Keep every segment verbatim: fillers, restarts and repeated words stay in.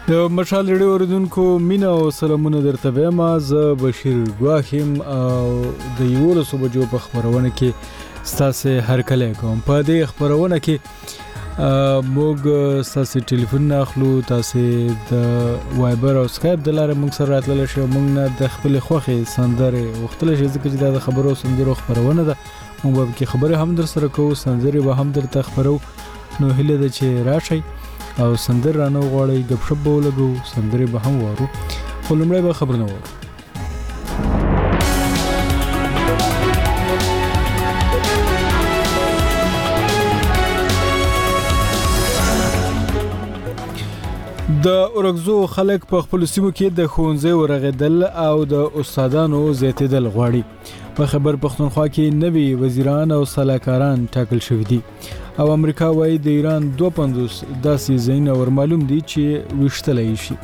د مشال ریډیو اوریدونکو مینا او سلامونه درته وایم. زه بشیر ګواخیم او د یولسو بجو په خبرونه کې ستاسو هرکلی کوم. په دې خبرونه کې موږ ستاسو ټلیفون اخلو، تاسو د وایبر او سکایپ د لارې موږ سره راتللی شئ. موږ نه د خپل خوښې سندرې وختلی شي ځکه چې دا د خبرو سندرو خبرونه ده. موږ به کې خبرې هم در سره کوو، سندرې به هم درته خبرو. نو هیله ده چې راشئ او سندر رانه غواړئ، ګپ شپ به ولګو، سندرې به هم وارو. خو لومړی به خبرونه وارو. د اورګزو خلک په خپل سیمو کې د ښوونځي ورغېدل او د استادانو زیاتېدل غواړي. په خبر پښتونخوا کې نوي وزیران او سلاکاران ټاکل شوي دي او امریکا وايي د ایران دوه پنځوس داسې ځایونه ورمعلوم دي چې ویشتلی شي.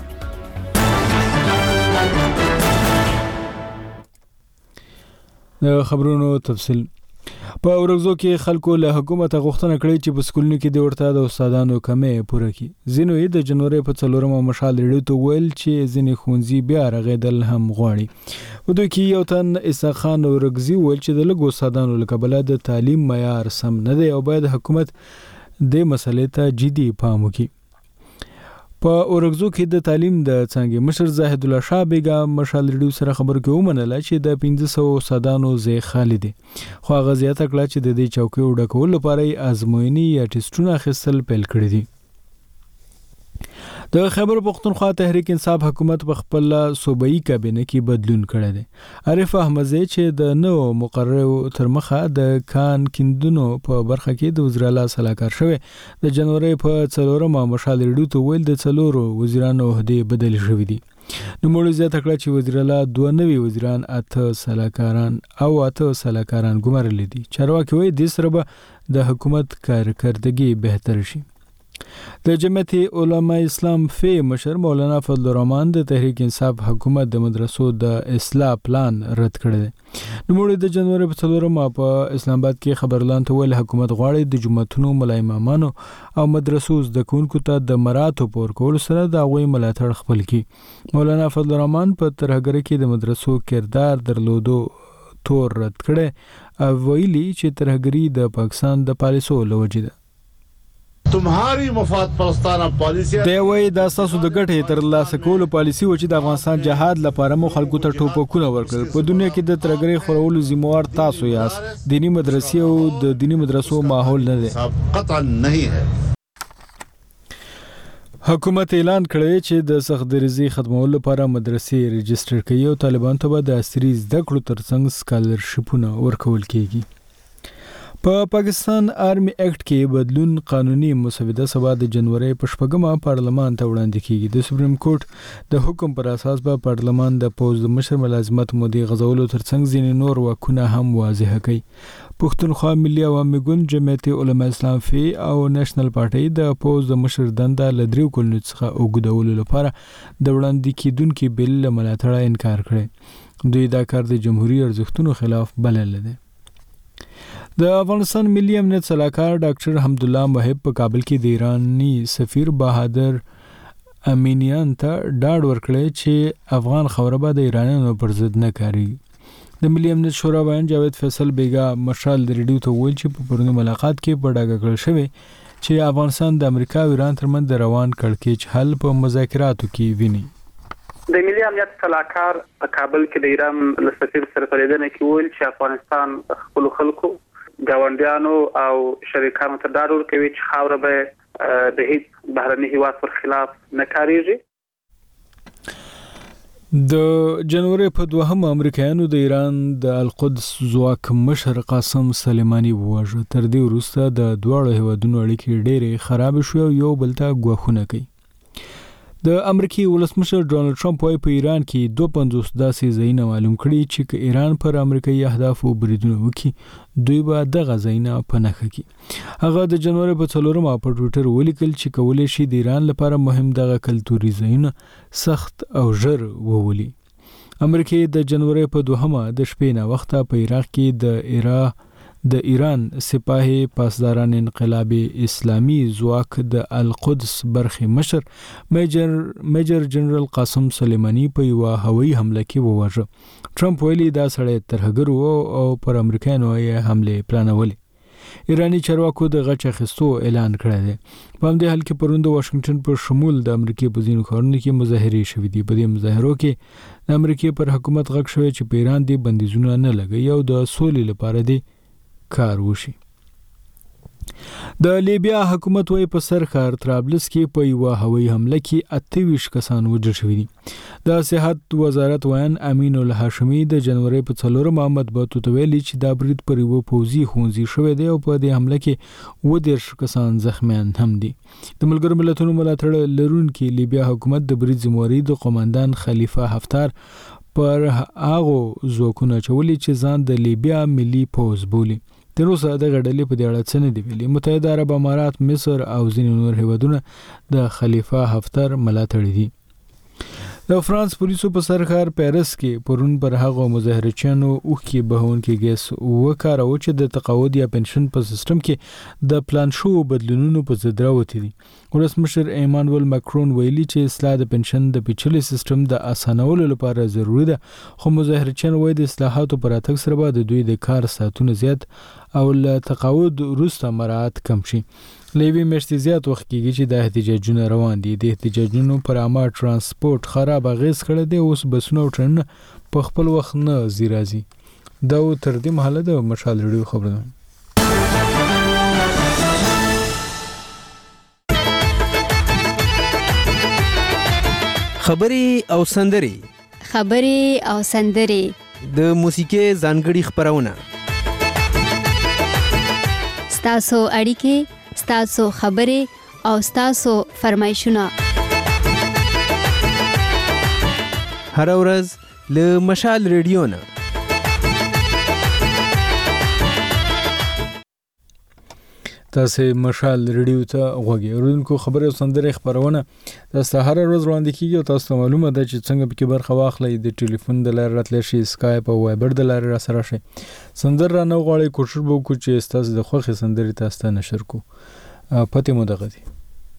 د خبرونو تفصیل. په اورګزو کې خلکو له حکومت غوښتنه کړې چې په سکولونو کې د ورته د استادانو کمې پوره کړي. ځینو یې د جنوري په څلورمه مشال ریډیو ته ویل چې ځینې ښوونځي بیا رغېدل هم غواړي. په دوی کې یو تن اسحاق خان اورګزي ویل چې د لږو استادانو له کبله د تعلیم معیار سم نه دی او باید حکومت دې مسلې ته جدي پام وکړي. په اورګزو کې د تعلیم د څانګې مشر زاهد الله شاه بیګا مشال ریډیو سره خبرو کې ومنله چې د پنځه سوه استادانو ځای خالي دی. خو هغه زیاته کړه چې د دې چوکیو ډکولو لپاره یې ازموینې یا ټسټونه اخیستل پیل کړي دي. د خیبر پختونخوا تحریک انصاف حکومت په خپل صوبایي کابینه کې بدلون کړی دی. عارف احمدزی چې د نو مقرر تر مخه د کان کیندونو په برخه کې د وزیر اعلی سلاکار شوی، د جنوري په څلورمه مشال ریډیو ته ویل د څلورو وزیرانو عہدې بدل شوې دي. نو موږ زیاته کړه چې وزیر اعلی دوه نوي وزیران، اته سلاکاران او اته سلاکاران ګمارلي دي. چارواکي وایي د سره به د حکومت کارکردګي بهتر شي. د جمعیت علماء اسلام فی مشر مولانا فضل الرحمن د تحریک انصاف حکومت د مدرسو د اصلاح پلان رد کړی دی. نوموړي د جنوري په څلورمه په اسلام آباد کې خبرلان ته ویل حکومت غواړي د جوماتونو ملا امامانو او مدرسو زده کوونکو ته د مراتو په ورکولو سره د هغوی ملاتړ خپل کړي. مولانا فضل الرحمن په ترهګرۍ کې د مدرسو کردار درلودو تور رد کړی او ویلي چې ترهګري د پاکستان د پالیسو له وجې ده. تمہاری مفاد پرستانه پالیسی دی وای دا تاسو د ګټې تر لاسه کولو پالیسی و چې د افغانستان جهاد لپاره مو خلکو ته ټوپکونه ورکړل. په دنیا کې د ترګرۍ خورولو ذمہوار تاسو یاست. دینی مدرسې او د دینی مدرسو ماحول نه دی. قطعا نه ہے. حکومت اعلان کړی چې د سخت دریزي ختمولو لپاره مدرسې رجسټر کوي او طالبان ته به د عصري زده کړو ترڅنګ سکالرشپونه ورکول کیږي. په پاکستان آرمی اکټ کې بدلون قانوني مسوده سبا د جنوري په شپږمه پارلمان ته وړاندې کیږي. د سپریم کورټ د حکم پر اساس به پارلمان د پوز د مشر ملازمت مودې غزولو ترڅنګ ځینې نور واکونه هم واضح کوي. پښتونخوا ملي عوامي ګوند، جمعیت علماء اسلام فی او نېشنل پارټي د پوز د مشر دنده له دریو کلونو څخه اوږدولو لپاره د وړاندې کیدونکي بل له ملاتړه انکار کړی. دوی دا کار د جمهوریت ارزښتونو خلاف بللی دی. د افغانستان ملي امنیت سلاکار ډاکټر حمدالله محب په کابل کې د ایرانی سفیر بهادر امینیان ته ډاډ ورکړی چې افغان خوره به د ایرانیانو پر ضد نه کاریږي. د ملي امنیت شورا بیان جاوید فیصل بیګا مشال د ریډیو ته ویل چې په پرونی ملاقات کې په ډاګه کړل شوی چې افغانستان د امریکا او ایران ترمنځ د روان کړکېچ حل په مذاکراتو کې ویني. د ملي امنیت سلاکار په کابل کې د ایران له سفیر سره په لیدنه کې ویل چې افغانستان خپل خلکو ګاونډیانو او شریکانو ته ډاډ ورکوي چې خاوره به د هیڅ بهرني هیواد پر خلاف نه کاریږي. د جنوري په دوهمه امریکایانو د ایران د القدس ځواک مشر قاسم سلیماني وواژه. تر دې وروسته د دواړو هیوادونو اړیکې ډېرې خراب شوې او یو بل ته ګواښونه کوي. د امریکای ولسمشر ډونالد ټرمپ وايي په ایران کې دوه پنځوس داسې ځایونه معلوم کړي چې که ایران پر امریکایي اهدافو بریدونه وکړي دوی به دغه ځایونه په نښه کړي. هغه د جنوري په څلورمه په ټویټر ولیکل چې کولی شي د ایران لپاره مهم دغه کلتوري ځایونه سخت او ژر وولي. امریکای د جنوري په دوهمه د شپې نه وخته په عراق کې د ایران د ایران سپاه پاسداران انقلاب اسلامی ځواک د القدس برخې مشر میجر میجر جنرال قاسم سلیمانی په یو هوایي حمله کې وواژه. ټرمپ ویلي دا سړی ترهګر و او پر امریکایانو یې حمله پلانولې. ایرانی چارواکو د غچ اخیستو اعلان کړی دی. په همدې حال کې پرون د واشنگټن پر شمول د امریکای په ځینو ښارونو کې مظاهرې شوې دي. په دې مظاهرو کې د امریکای پر حکومت غږ شوی چې په ایران دې بندیزونه نه لګوي او د سولې لپاره دې کار وشي. د لیبیا حکومت وايي په سر ښار طرابلس کې په یو هوایي حمله کې اته ویشت کسان وژل شوي دي. د صحت وزارت ویان امین الهاشمي د جنوري په څلورمه مطبوعاتو ته ویلي چې دا برید پر یو پوځي ښوونځي شوی دی او په دې حمله کې اووه دېرش کسان زخمیان هم دي. د ملګرو ملتونو ملاتړ لرونکي لیبیا حکومت د برید ذمہواري د قوماندان خلیفه حفتار پر هغو ځواکونو اچولي چې ځان د لیبیا ملي پوځ بولي. تر اوسه د غډلې په دې اړه څه نه دی ویلي. متحده عرب امارات، مصر او ځینې نور هیوادونه د خلیفه حفتر ملاتړي دي. د فرانس پولیسو په سر ښار پیرس کې پرون پر هغو مظاهرچیانو اوښکې بهونکي ګیس وکاروه چې د تقاعد یا پنشن په سیستم کې د پلان شوو بدلونونو په ضد راوتې دي. ولسمشر ایمانوئل ماکرون ویلي چې اصلاح د پنشن د پیچلي سیستم د اسانولو لپاره ضروري ده، خو مظاهرچیان وایي د اصلاحاتو پر راتګ سره به د دوی د کار ساعتونه زیات او له تقاعد وروسته مراعات کم شي. له یوې میاشتې زیات وخت کېږي چې دا احتجاجونه روان دي. د احتجاجونو پر عامه ترانسپورت خراب اغېز کړی دی. اوس بسونه او ټرینونه په خپل وخت نه ځي راځي. دا تر دې مهاله د مشال ریډیو خبره ده. خبري او سندري خبري او سندري د موسیقي ځانګړي خبرونه ستاسو اړیکې، ستاسو خبرې او ستاسو فرمایشونه هر ورځ له مشال ریډیو نه. تاسو مشال ریډیو ته غوږی ورونکو. خبره او سندره خبرونه تاسو هر ورځ وړاندې کیږي او تاسو معلومه ده چې څنګه پکې برخه واخلئ. د ټلیفون د لارې راتلی شي، اسکایپ او وایبر د لارې را سره شي. سندره را نه غواړئ، کوشش به وکړو چې تاسو د خوښې سندرې تاسو ته نشر کو. پته مو دغه دي.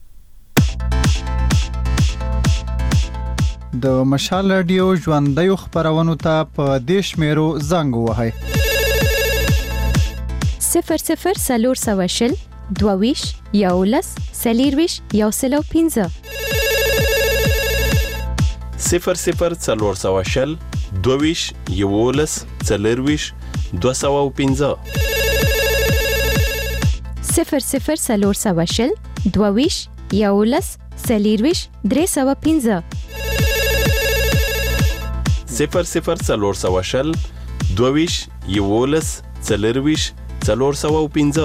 د مشال رادیو ژوندۍ خبرونو ته په دیش میرو زنګ وهاي صفر صفر سلور سواشل دوویش یولس سلیرویش یوسلو پینزه صفر صفر سلور سواشل دوویش یولس سلیرویش دو سوه پینزه صفر صفر سلور سواشل دوویش یولس سلیرویش درې سوه پینزه صفر صفر سلور سواشل دوویش یولس سلیرویش څلور سوه پنځه.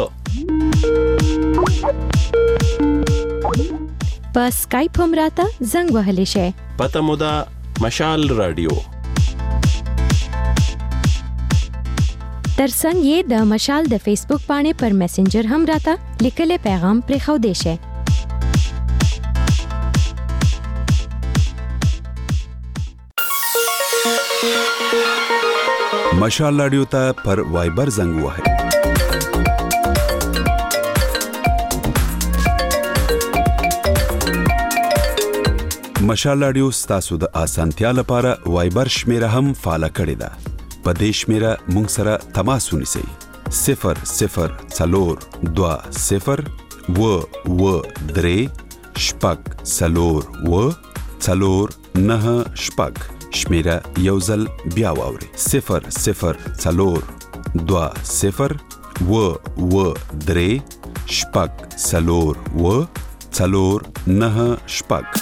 په اسکایپ هم راته زنګ وهلی شئ. پته مو ده مشال رادیو. ترڅنګ یې د مشال د فیسبوک باندې پر میسنجر هم راته لیکلی پیغام پرېښودی شئ. مشال رادیو ته پر وایبر زنګ وهئ. مشال رادیو ستاسو د اسانتیا لپاره وایبر شمیره هم فعال کړی ده. په دې شمیره مونږ سره تماس ونیسئ. صفر صفر څلور دوه صفر و و درې شپږ څلور و څلور نه شپږ. شمیره یو ځل بیا واورئ. صفر صفر څلور دوه صفر و و درې شپږ څلور و څلور نه شپږ.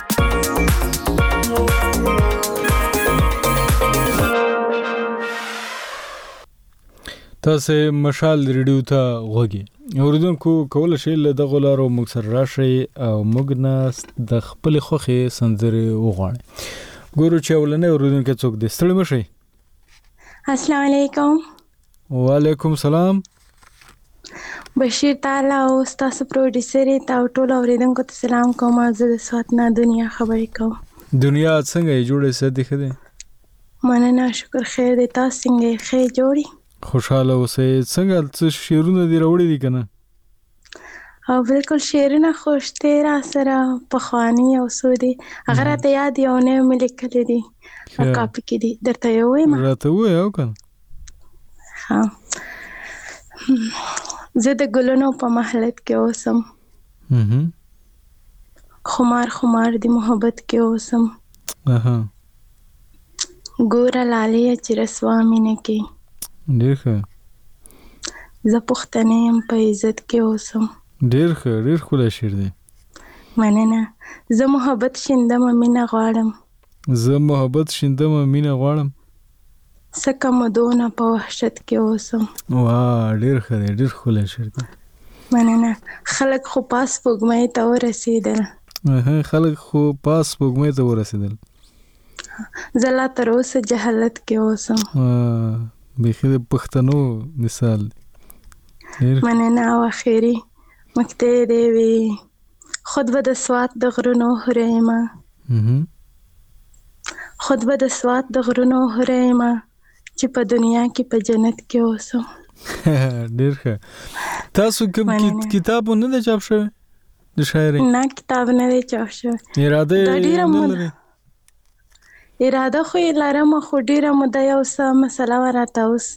تاسو مشال ریډیو ته غوږی اوریدونکو. کول شي له دغه لارو موږ سره راشي او موږ نه د خپل خوخي سندري وغواړي. ګورو چې ولنه اوریدونکو څوک د ستړي مشي. السلام علیکم. وعلیکم سلام. بشیر تعالی او تاسو پروډوسر ته ټول اوریدونکو ته سلام کوم. زه د سواتنا دنیا خبرې کوم. دنیا څنګه جوړه سده خده؟ مننه، شکر خیر دی. تاسو څنګه خیر جوړی؟ خوشاله اوسې. څنګه څه شعرونه دې راوړي دي که نه؟ او بالکل شعرونه خوشته را سره پخواني او سودي هغه راته یاد یو نه مې لیکلي دي کاپي کې دي درته یې وایم راته وایه او کنه. ها زه د ګلونو په محلت کې اوسم خمار خمار دی محبت کې اوسم ګوره لاليه چې رسوا مینه کې ډېر ښه. زه پښتنه یم په عزت کې اوسم. ډېر ښه ډېر ښکلی شعر دی. مننه. زه محبت شیندمه مینه غواړم. زه محبت شیندمه مینه غواړم. سکه مدونه په وحشت کې اوسم. وا ډېر ښه دی ډېر ښکلی شعر دی. مننه. خلک خو پاس سپوږمۍ ته ورسېدل. خلک خو پاس سپوږمۍ ته ورسېدل. زه لا تر اوسه جهالت کې اوسم. بیخي د پښتنو مثال دی. مننه. او اخیری مکته دی وی خود به د سوات د غرونو هریما خود به د سوات د غرونو هریما چې په دنیا کې په جنت کې اوسم. ډېر ښه. تاسو کوم کتاب نه دی چاپ شوی د شاعرۍ؟ نه کتاب نه دی چاپ شوی. اراده یې نه لرئ؟ اراده خو یې لرم خو ډېره موده یو څه مسله وه راته اوس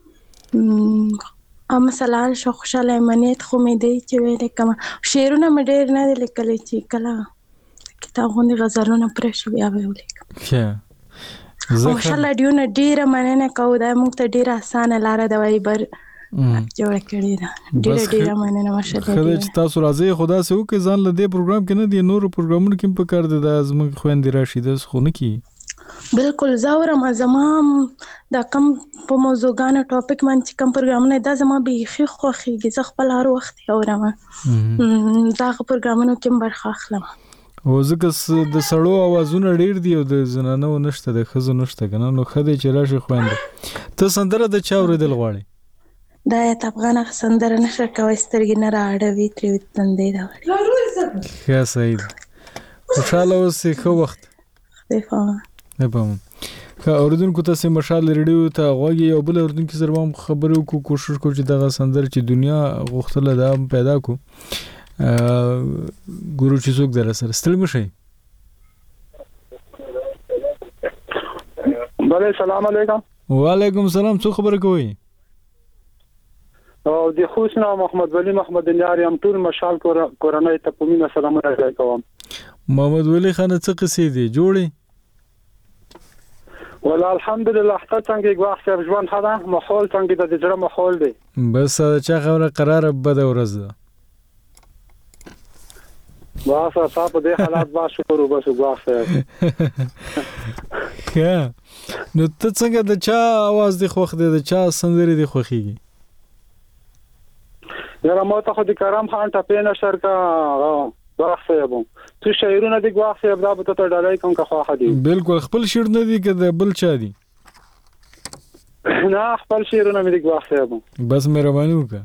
او مسله حل شو خوشحاله امنیت خو مې دی چې ویلی کومه شعرونه مې ډېر نه دی لیکلی چې کله کتاب غوندې غزلونه پوره شي بیا به یې ولیکم. ماشاءالله ډیونه ډېره مننه کوو دا موږ ته ډېره اسانه لاره د وایبر جوړه کړې ده. ډېره ډېره مننه ماشاءالله. ښه دی چې تاسو راځئ خو داسې وکړئ ځان له دې پروګرام کې نه دی نورو پروګرامونو کې هم پکار دی دا زموږ خویندې راشي داسې خو نه کېږي. بالکل زه اورم زما دا کم په موضوعګانو ټاپک باندې چې کم پروګرامونه دا زما بیخي خوښېږي. زه خپل هر وخت یې اورم دا هغه پروګرامونو کې هم برخه اخلم. او ځکه د سړو اوازونه ډېر دي او د زنانو نشته د ښځو نشته که نه نو ښه دی چې راشي خویندې. ته سندره د چا اورېدل غواړې؟ دا ایت افغان سندره نشه کوی سترګې نه رااړوي ترې تندې راوړي. ښه صحیح ده. خوشحاله اوسې. ښه وخت. خدای پامان. نه پامان. ښه اورېدونکو تاسې مشال ریډیو ته غوږ یې او بل اورېدونکي سره به هم خبرې وکړو کوشش کوو چې دغه سندره چې دنیا غوښتله دا هم پیدا کړو. ګورو چې څوک در سره ستړي مه شئ. بله سلام علیکم. وعلیکم سلام. څو خبره کوئ؟ او د خوست نه محمد ولی محمد نیار یم. ټول مشال کورنۍ ته په مینه سلامونه کوم. محمد ولی خانه څه قصې دي جوړې؟ والله الحمدلله ته څنګه ګواښ صاحب ژوند ښه ده ماحول څنګه د زړه ماحول دی. بس چا خبره قراره بده ورځ ده. بس صاحب په دې حالات با شکر وباسو ګواښ صاحب. ښه نو ته څنګه د چا اواز دی خوښ دی د چا سندرې دی خوښېږي؟ یاره ما ته خو د کرم خان ټپې نشر کا ګواښ صاحب تو شعرونه دی ګواښ صاحب دا به ته ډالۍ کوم که خوښه دي. بالکل خپل شعر نه دی که د بل چا دي؟ نه خپل شعرونه مې دی ګواښ صاحب. بس مهرباني وکړه.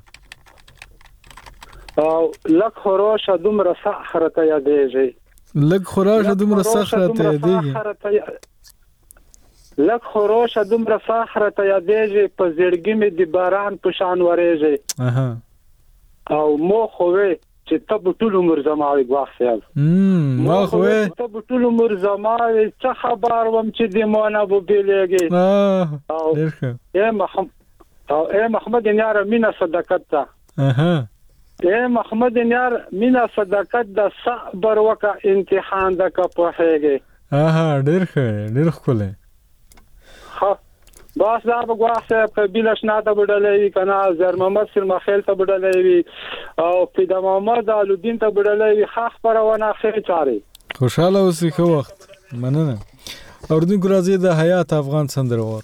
او لک خروشه دومره سخره ته یادېږي. لک خروشه دومره سخره ته یادېږي. لک خروشه دومره سخره ته یادېږي په زړګي مې د باران په شان ورېږي. او مو خو وې چې ته به ټول عمر زما وې ګواښ صاحب. ما خو وې ته به ټول عمر زما وې څه خبر وم چې د ما نه به بېلېږي. او ای محمد نیار مینه صداقت ده. اے محمد نیار مینا صداقت د صبر وکا امتحان د کا پوهیږي. اها ډېر ښه ډېر ښکلی. ها بس دا به ګواښ صاحب قبیله شنا ته بډلې وي که نه زر محمد سلما خیل ته بډلې وي او پیدا محمد علودین ته بډلې وي ښه خپرونه ښې چارې. خوشحاله اوسئ. ښه وخت. مننه. اورېدونکو راځئ د حیات افغان سندره واورو.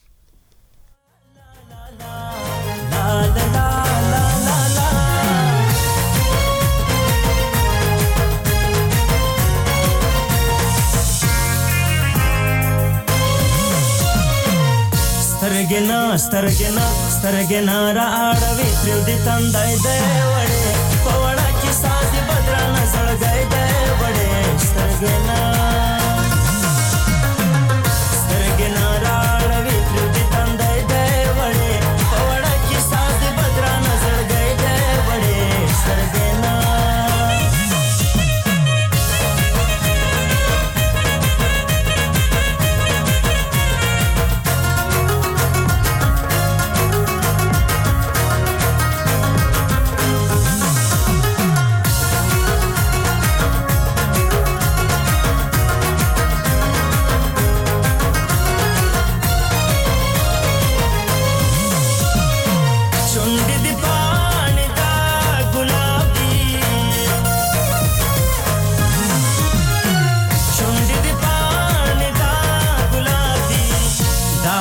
سترګنا سترګنا سترګنا را اړوي تر دې تندای دی وړې په وړه کې سازي بدرانه زړګای دی وړې سترګنا سترګنا را اړوي تر دې تندای دی وړې په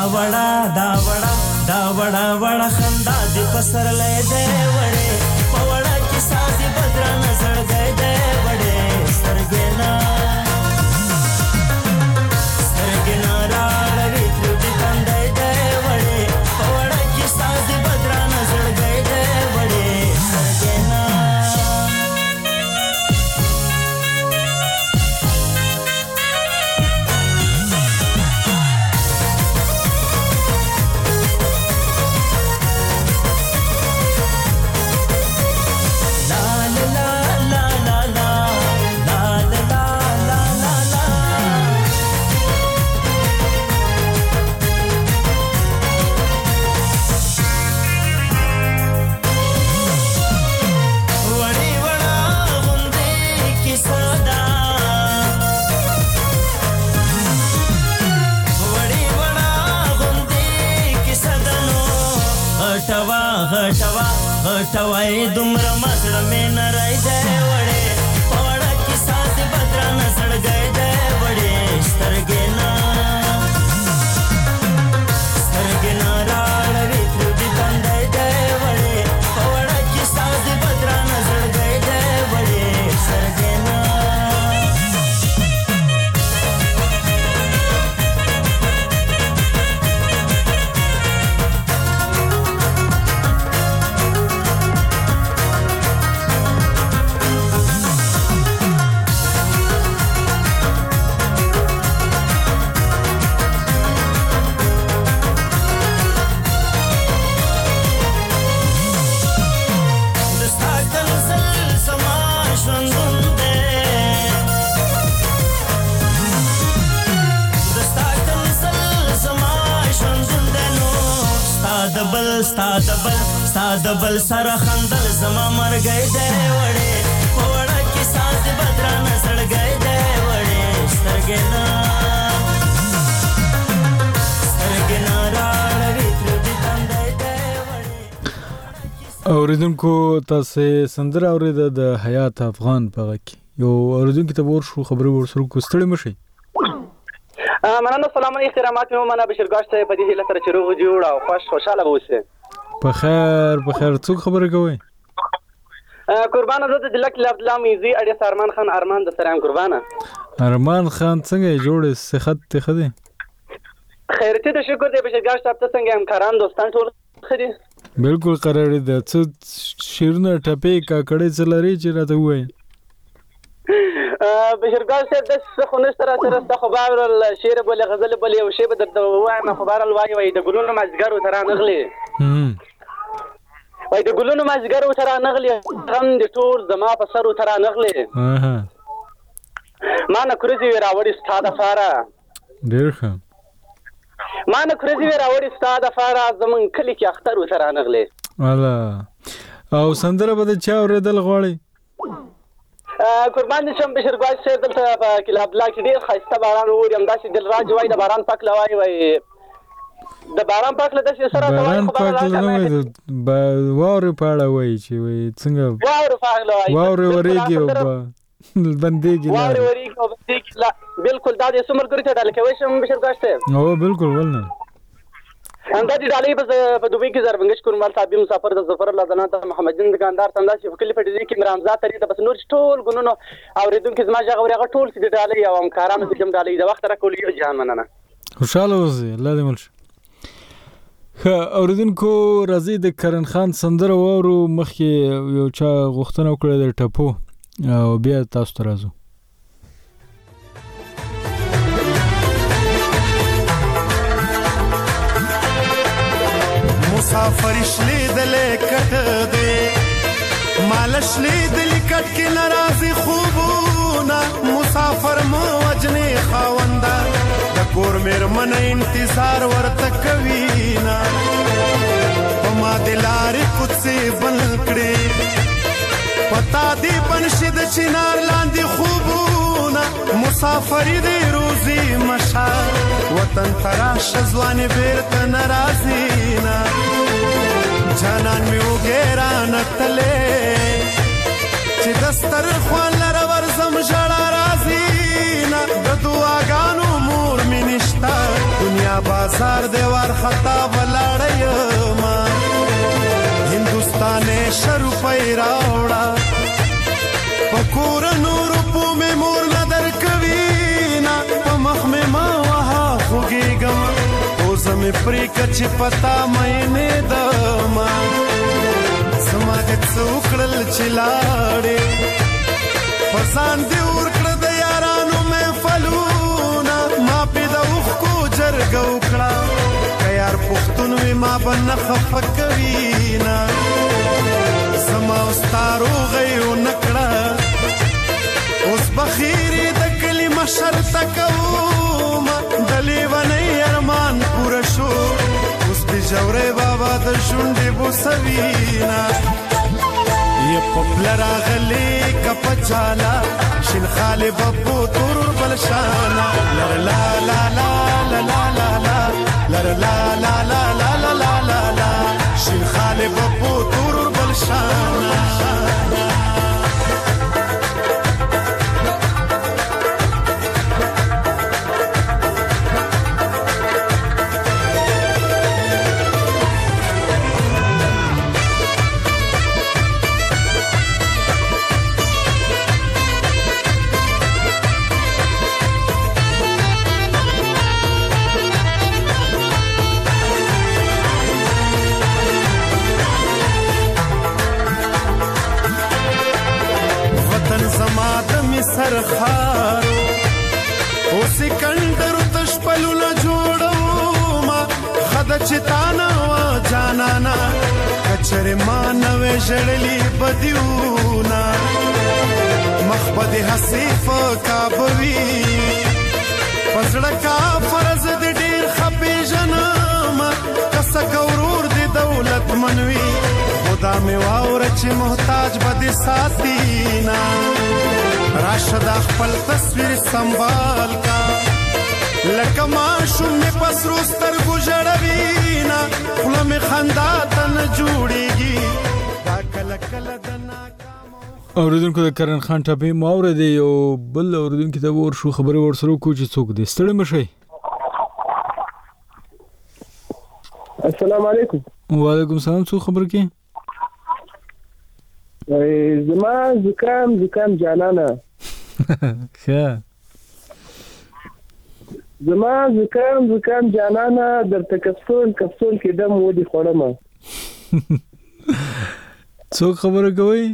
وړه دا وړه دا وړه وړه خندا دې پسرلې دې وړې په وړه کې سازي بدران زړګې دې وړې سترګې نه سترګې نه راړې تر دې تندې دې وړې په وړه کې سازي بدران زړګې دې وړې سترګې نه غټوای دومره مزړه مې نه راي دی وړې په وړه کې ساز بدران سړګې دی وړې سترګې نه سترګې نه راړې تر دې تندې دی وړې په وړه کې ساز بدران سړګې دی وړې سترګې نه ستا دبل ستا دبل سره خندل زما مرګې دی وړې په وړه کې ساز بدران سړګې دی وړې سترګې نه سترګې نه راړې تر دې تندې دی وړې. اوریدونکو تاسو سندره اوریده د حیات افغان په غږ کې یو اوریدونکو ته ورشو خبرې ورسره کوستړې مشي. مننه سلام علیکم احترامات مې ومنه بشیر ګاش ته په دې هیله سره چې روغ جوړ او خوش خوشاله اوسئ. په خیر په خیر څوک خبرې کوي؟ قربانه زه د دلک عبد الله میزي اړیس ارمان خان ارمان د سلام قربانه. ارمان خان څنګه جوړ صحت ته خدي؟ خیرته د شکر دې بشیر ګاش ته څنګه همکاران دوستان ټول خدي؟ بالکل قرار دې څه شیرونه ټپې کاکړې چلري چې راته وایي. بشرګال صاحب د خونې سره سره د خبر شعر بل غزل بل یو شی به د وایم خبر الوای وای د ګلونو مازګرو تر نغلي وای د ګلونو مازګرو تر نغلي غم د ټول زما په سر تر نغلي ما نه کورځي راوړی ستاده فارا ډیر ښه ما نه کورځي راوړی ستاده فارا زمون کلی کې اختر تر نغلي والا او سندره به چا اوریدل غواړي؟ قربان دي شم بشیر ګاش صاحب دلته په کلاب لا کې ډیر خاصه باران ووري هم داسې دل راج وای د باران پاک لوای وای د باران پاک له داسې سره باران پاک نه وای د واوري پاړه وای چې وای څنګه واوري پاک لوای واوري وريږي او بندېږي واوري وريږي او بندېږي بالکل دا د سمر ګری ته ډال کوي شم بشیر ګاش صاحب او بالکل ولنه انده دي ډالۍ په دوبۍ کې زربنګش کورمال صاحب مسافر د ظفر الله دنا ته محمدین دکاندار ته انداز په کلی په دې کې مرامزات لري د بس نور ټول غنونو اوریدونکو زما ځای غوړي ټول چې ډالۍ او همکارانو ته جام ډالۍ د وخت را کولی جهان مننه خوشاله اوسئ الله دې مل شي. اوریدونکو راځي د کرن خان سندره وورو مخکې یو چا غوښتنه وکړه د ټپو او بیا تاسو ته راځو. مسافر شلی دلې کټ دې مال شلی دلې کټ کې ناراضي خوبونه مسافر مو وجنې خاوندا د کور مېر من انتظار ورته کوي نا ما دلار کوڅه بل کړې پتا دې بنشد چنار لاندې خوبونه مسافر دې روزي مشا وطن تراش ځواني بیرته ناراضي نا جانان می وګرا نتلې چې دستر خوان لر ورزم جړا راضي نا د دعاګانو مور می نشتا دنیا مینا بازار دیوار خطا ولاړ ما هندوستان شروع پیراوړه پکور نور په مې مور نظر کوي نا په مخ مې ما وها خوږېږم اوس مې پرې کچ پتا مې نه دما سما دې څوکړل چلاړې پسان دی ورکړه د یارانو محفلونه ما په د اوخ کو جرګه وکړه که یار پښتون وي ما به نه خفه کوي نه زما استارو غیو نکړه اوس بخیرې د کلي مشر ته کومه د لیونۍ ارمان پوره شو اوس بجوری بابا د شونډې بوسوي نه یا پپل راغلی کپچالا شین خالی بپو تورور بلشانا لر لا لا لا لا لا لا لا لر لا لا لا لا لا لا لا لا شین خالی بپو تورور بلشانا سرخارو او سکندر تشپلو نا جوڑو ما خد چتانا و جانانا کچر مانوے جڑلی بدیونا مخبد حسیف کابوی پزڑکا فرز دی دیر خپی جناما کسک ورور دی دولت منوی خدا میں واورچ محتاج بدی ساتینا راشد خپل تصویر سنبال کا لکه ماشوم می پسرو سترګو ژړوینا خوله می خندا ته نه جوړیږي دا کله کله د ناکام اوریدونکو د کرن خان ټاپې مو اورېدې یو بل اوریدونکو ته ورشو خبرې ورسره کوو چې څوک دی ستړی مه شئ. السلام علیکم. وعلیکم السلام. څوک خبر کې؟ زما زکام زکام جانانه ښه زما زکام زکام جانانه درته کپسول کپسول کې دم ودی خوړم. څوک خبره کوي؟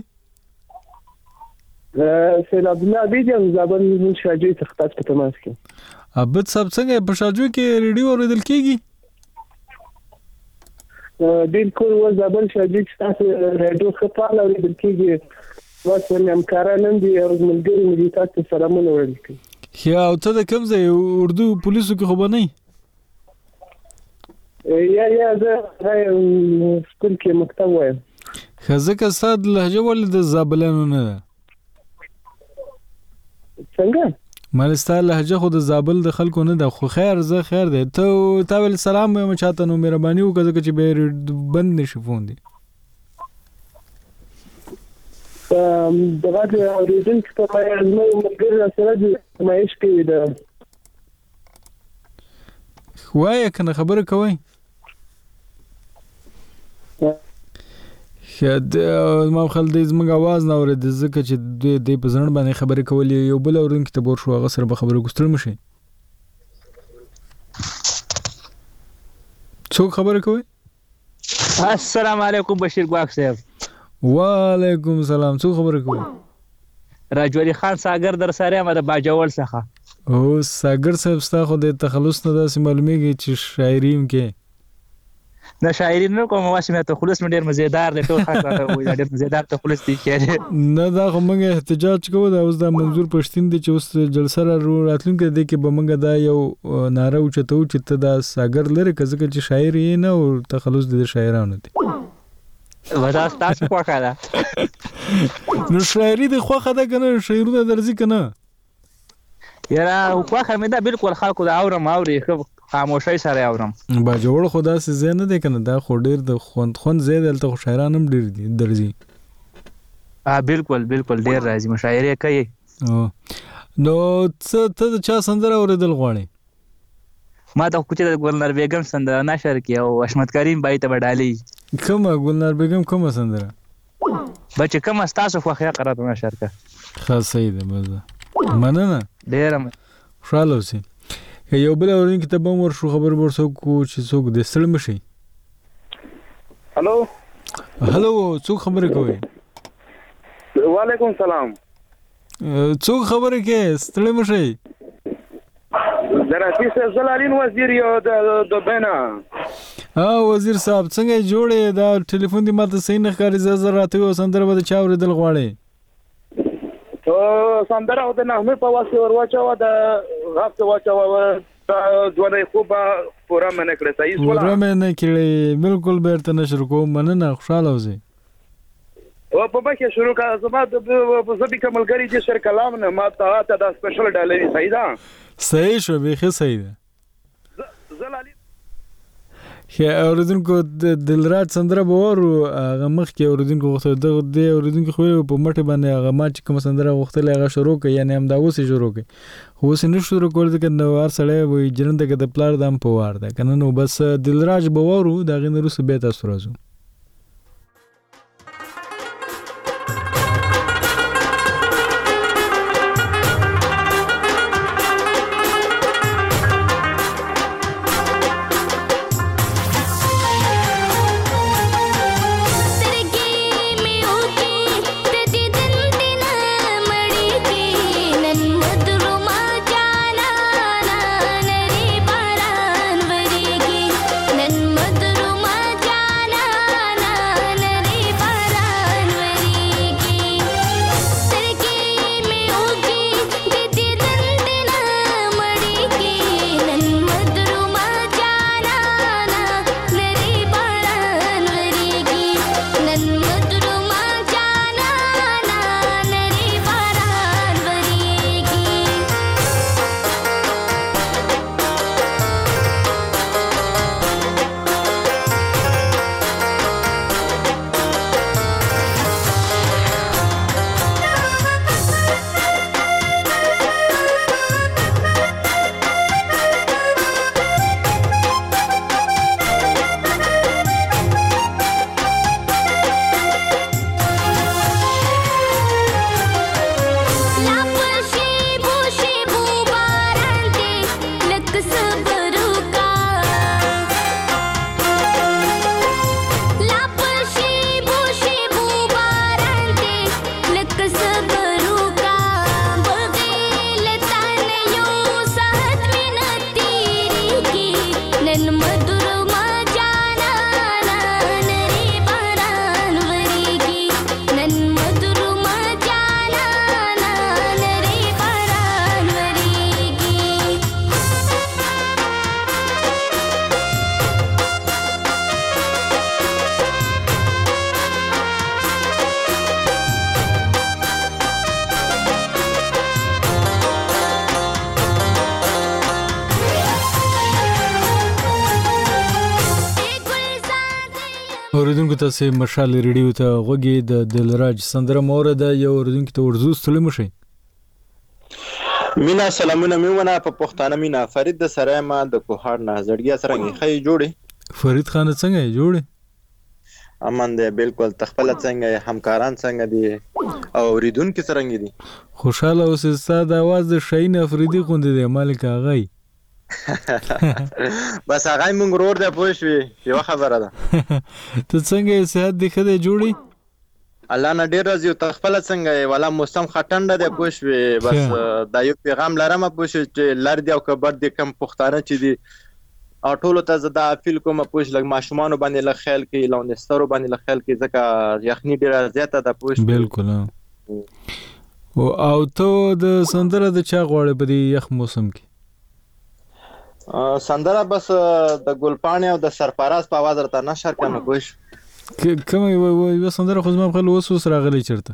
سیلاب الله بیجن زابل من شاجوی تختات په تماس کې. عبد صاحب څنګه په شاجوی کې ریډیو اوریدل کیږي؟ بالکل و زابل شاجوی تاسو ریډیو خپل اوریدل کیږي. واسه نیم کارانم دی او ملګری مې تاسو سلامونه ورکړي. یا او ته د کوم ځای اردو پولیسو کې خو به نه یا یا زه سکول کې مکتب وایم. ځکه ستا لهجه ولې د زابلیانو نه ده؟ څنګه؟ مال ستا لهجه خو د زابل د خلکو نه ده خو خیر زه خیر دی ته تا ویل سلام وایم چاته نو مهرباني وکړه ځکه چې به بند نشي فون دی. دغه د اوریدونکو په مایه زموږ ملګري سره د نمایش کوي ده. وایه که نه خبره کوئ. ما خل دی زموږ اواز نه اورېده ځکه چې دی په زړه باندې خبرې کولې یو بل اورونکي ته ورشو هغه سره به خبرې وکړو. ستړي مه شئ. څوک خبره کوئ؟ السلام علیکم بشیر ګواک صاحب. وعلیکم السلام. څوک خبره کوي؟ راجوری خان ساګر در سره ما د باجوړ څخه. او ساګر صاحب ستا خو د تخلص نه داسې معلومیږي چې شاعري هم کې. نه شاعري نه کوم واسه مې تخلص مې ډېر مزیدار دی ټول خلک راته وایي ډېر مزیدار تخلص دی کې. نه دا خو موږ احتجاج کوو دا اوس دا منظور پښتين دی چې اوس جلسه را راتلونکي دی کې به موږ دا یو ناره اوچتو چې ته دا ساګر لري که ځکه چې شاعر یې نه او تخلص د شاعرانو دی. ودا تاسو خوښه ده نو شاعري د خوښه ده کنه شاعرونه درځي کنه یاره خوښه مې ده بالکل خلکو دا اورم اوري خاموشي سره اورم با جوړ خدا سي زه نه ده کنه دا خو ډیر د خوند خوند زید دلته شاعران هم ډیر دي درځي. ا بالکل بالکل ډیر راځي مشاعره کوي. نو څه ته چا سندره اوریدل غواړي؟ ما ته کوچه د ګلنار بیگم سندره نشر کی او حشمت کریم بای ته وډالي کومه ګلنار بیگم کومه سندره بچ کومه تاسو خو خیا قرات نشر کا خاص صحیح ده مزه مننه ډیر خوشاله اوسئ یو بل اورین کتاب مور شو خبر ورسو کو چې څوک د ستړي مشي هلو هلو څوک خبرې کوي وعلیکم سلام څوک خبرې کوي ستړي مشي درافي زلالین وزیر یو د بنا ها وزیر صاحب څنګه جوړې دا ټلیفون دی ماته صحیح نه ښکاري زه زه راته یو سندره به چا اورېدل غواړې او سندره او د نغمې په واسطه ور واچو د غاښ واچو ځواني خوبه پورا منه کړې صحیح سوال پورا منه کړې بالکل بیرته نشر کوم مننه خوشاله اوسئ او په بکه شروع کا زما د زبې کملګری چې شر کلام نه ما ته ته د سپیشل ډالې صحیح ده صحیح شو به صحیح ده زلالي خه اوردونکو د دلرات سندره بورو هغه مخ کې اوردونکو وخت د د اوردونکو خو په مټه باندې هغه ما چې کوم سندره وختله هغه شروع کړي یعنی هم دا اوس شروع کړي خو اوس نه شروع کول د نو ور سره وي جننده کې د پلار دم په وار ده کنه نو بس دلراج بورو دا غن روس به تاسو راځو اوریدونکو تاسو مشال ریډیو ته غوږی د دلراج سندره مورده یو اوریدونکو ته ورزو ستړي مشي مینا سلامونه میونه په پښتانه مینا فرید د سره ما د کوهار نه زړګیا سره خې جوړي فرید خان څنګه جوړي امان ده بالکل تخپل څنګه همکاران څنګه دي او اوریدونکو څنګه دي خوشاله اوسه ستاسو आवाज د شاهین افریدي خوند دي مالک اغای بس هغه مونږ ورور دی پوه شوې یو خبره ده ته څنګه صحت دې ښه دی جوړی الله نه ډېر راضي او ته خپله څنګه والا موسم ښه ټنډه دی پوه شوې بس دا یو پیغام لرم پوه شوې چې لر دی او کبر دی کم پښتانه چې دي او ټولو ته زه دا اپیل کوم پوه شوې لږ ماشومانو باندې لږ خیال کوي لونسترو باندې لږ خیال کوي ځکه یخني ډېره زیاته ده پوه شوې بالکل او ته د سندره د چا غواړې په دې یخ موسم کې سندره بس د ګلپاڼې او د سرپراز په आवाज راته نشر کنه کوش کوم یو سندره خو زما په خپل وسوس راغلی چرته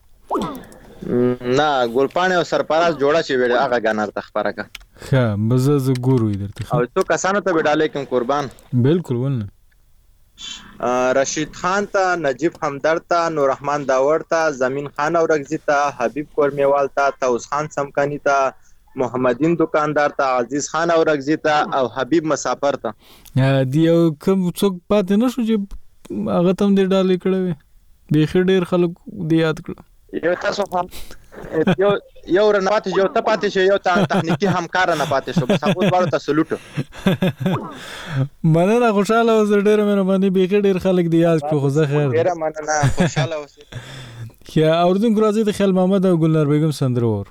نه ګلپاڼې او سرپراز جوړه چې ویل هغه غنر تخبره کا ها مزه ز ګورو درته او تو کسانو ته وډالې کوم قربان بالکل ولنه رشید خان ته نجیب همدرد ته نور رحمان داور ته زمین خان او رغزی ته حبیب کورمیوال ته توس خان سمکانی ته محمدین دکاندار ته، عزیز خان اورګزی ته او حبیب مسافر ته. دی یو کوم څوک پاتې نشو چې هغه تم دې ډالې کړې وي؟ بیخي ډېر خلک دې یاد کړه. یو تاسو هم یو یو رنه پاتې یو ته پاتې شو، یو ته تخنیکی همکار نه پاتې شو. بس هغه دواړو ته سلوټ. مننه، خوشاله اوسه، ډېره مهرباني. بیخي ډېر خلک دې یاد کړو، خو زه خیر. ډېره مننه، خوشاله اوسئ. کیا اوردونکو راځي د خیال محمد او ګلنار بیگم سندره ور.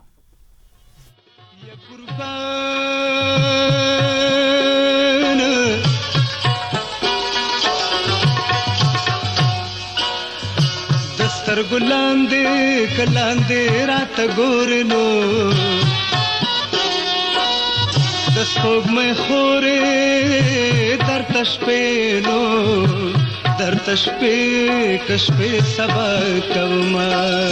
دستر ګلاندې کلاندې رات ګورنو دستوګ مې خورې در تشپېنو در تشپې کشپې سبا کوما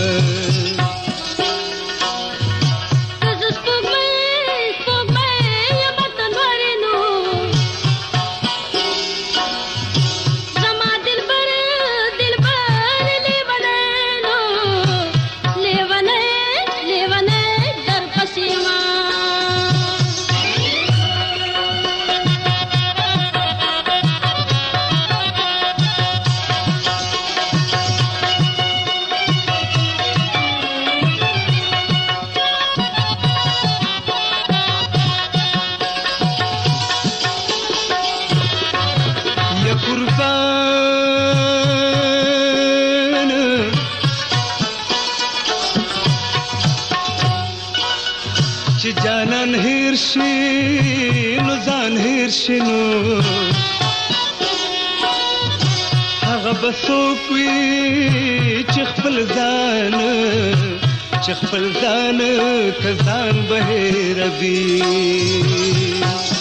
بسوک وی چې خپل ځان چې خپل ځان کزان به ربي